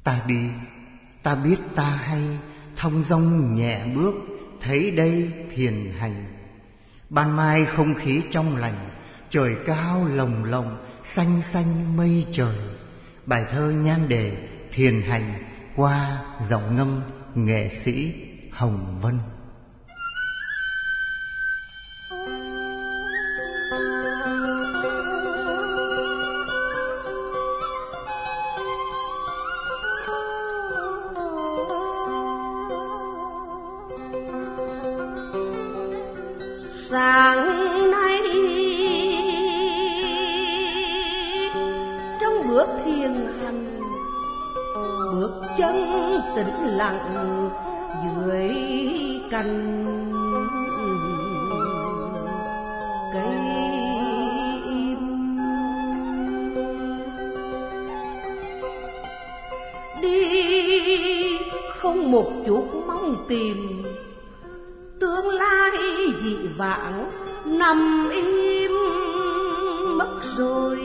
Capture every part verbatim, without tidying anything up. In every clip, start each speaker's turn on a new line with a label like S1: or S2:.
S1: Ta đi, ta biết ta hay, thong dong nhẹ bước, thấy đây thiền hành. Ban mai không khí trong lành, trời cao lồng lộng, xanh xanh mây trời. Bài thơ nhan đề thiền hành qua giọng ngâm nghệ sĩ Hồng Vân.
S2: Sáng nay trong bước thiền hành, bước chân tĩnh lặng dưới cành cây im. Đi không một chút mong tìm, tương lai dị vãng nằm im mất rồi.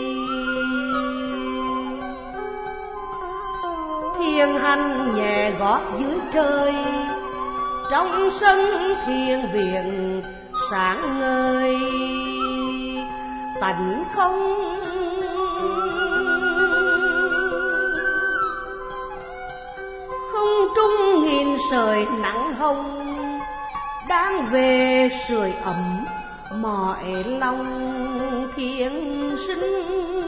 S2: Thiền hành nhẹ gót dưới trời, trong sân thiền viện sáng ngời. Tánh không không trung nghìn sợi nắng hồng, đang về sưởi ấm mọi lòng thiền sinh.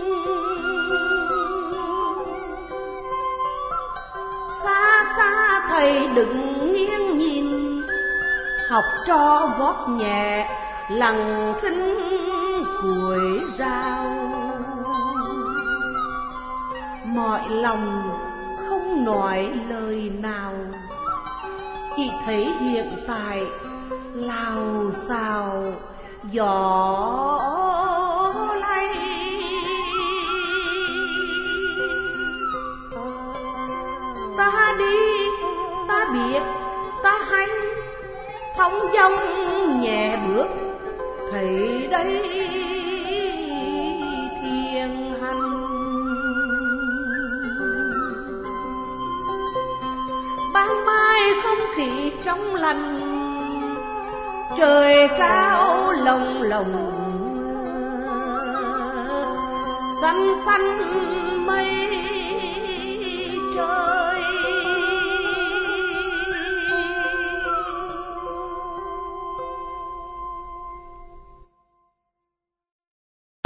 S2: Xa xa thầy đứng nghiêng nhìn, học trò gót nhẹ lặng thinh cuối rào. Mọi lòng không nói lời nào, chỉ thấy hiện tại lao xào gió lay. Ta đi, ta biết, ta hay, thong dong nhẹ bước, thấy đây thiền hành. Ban mai không khí trong lành, trời cao lồng lộng, xanh xanh mây trời.